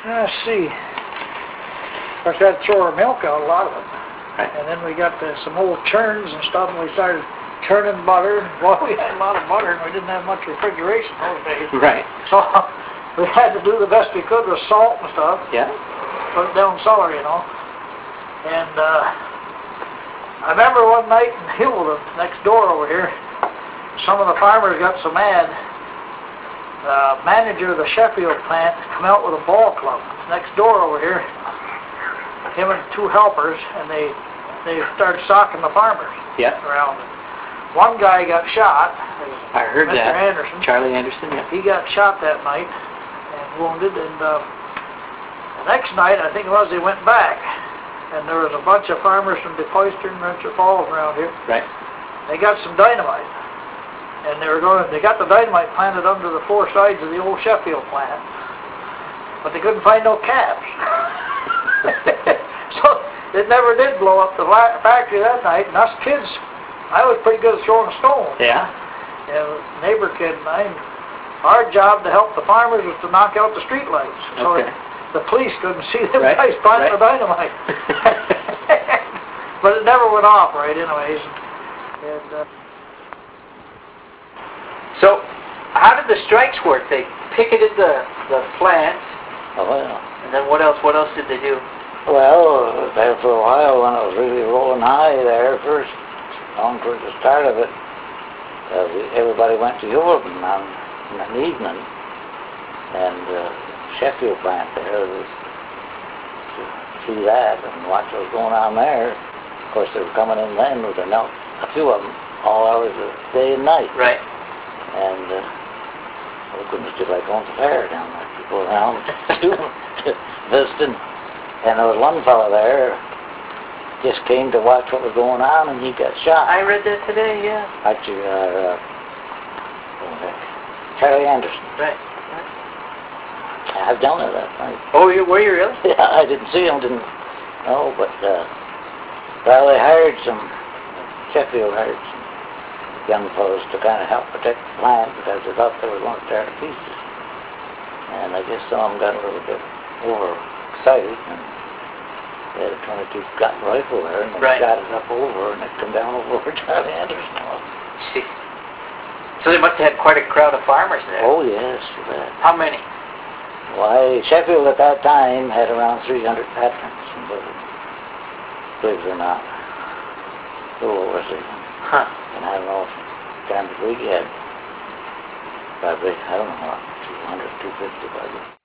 Let's see. Of course, we had to throw our milk out, a lot of it. Right. And then we got some old churns and stuff, and we started churning butter. Well, we had a lot of butter, and we didn't have much refrigeration those days. Right. So we had to do the best we could with salt and stuff. Yeah. Put it down cellar, you know. And I remember one night in Hillville, next door over here, some of the farmers got so mad. The manager of the Sheffield plant come out with a ball club next door over here. Him and two helpers, and they started socking the farmers around. One guy got shot. I heard Mr. that. Anderson. Charlie Anderson, yeah. He got shot that night and wounded, and the next night, I think it was, they went back, and there was a bunch of farmers from DePoyster and Rensselaer Falls around here. Right. They got some dynamite, and they got the dynamite planted under the four sides of the old Sheffield plant, but they couldn't find no caps. So it never did blow up the factory that night, and us kids, I was pretty good at throwing stones. Yeah. And a neighbor kid of mine, our job to help the farmers was to knock out the street lights. So Okay. the police couldn't see them guys planting the dynamite. But it never went off right anyways. And, So, how did the strikes work? They picketed the plant, Oh, well. and then what else? What else did they do? Well, there for a while when it was really rolling high there first, on towards the start of it, everybody went to Yorban in the evening, and Sheffield plant there was to see that and watch what was going on there. Of course, they were coming in then with a few of them, all hours of day and night. Right. And it was just like going to the fair down there. People around visiting. And there was one fellow there just came to watch what was going on, and he got shot. I read that today, yeah. Actually, Charlie Anderson. Right. I was down there that night. Oh, were you really? Yeah, I didn't see him, didn't know, but well, they hired Sheffield hired some young fellows to kind of help protect the plant because they thought they were going to tear to pieces. And I guess some of them got a little bit overexcited, and they had a 22 gun rifle there, and they shot it up over, and it come down over where Charlie Anderson was. Jeez. So they must have had quite a crowd of farmers there. Oh yes, you bet. How many? Why, Sheffield at that time had around 300 patrons, believe it or not. A little over 300. Huh. And I don't know if Kansas League had probably, I don't know, 200, 250 probably.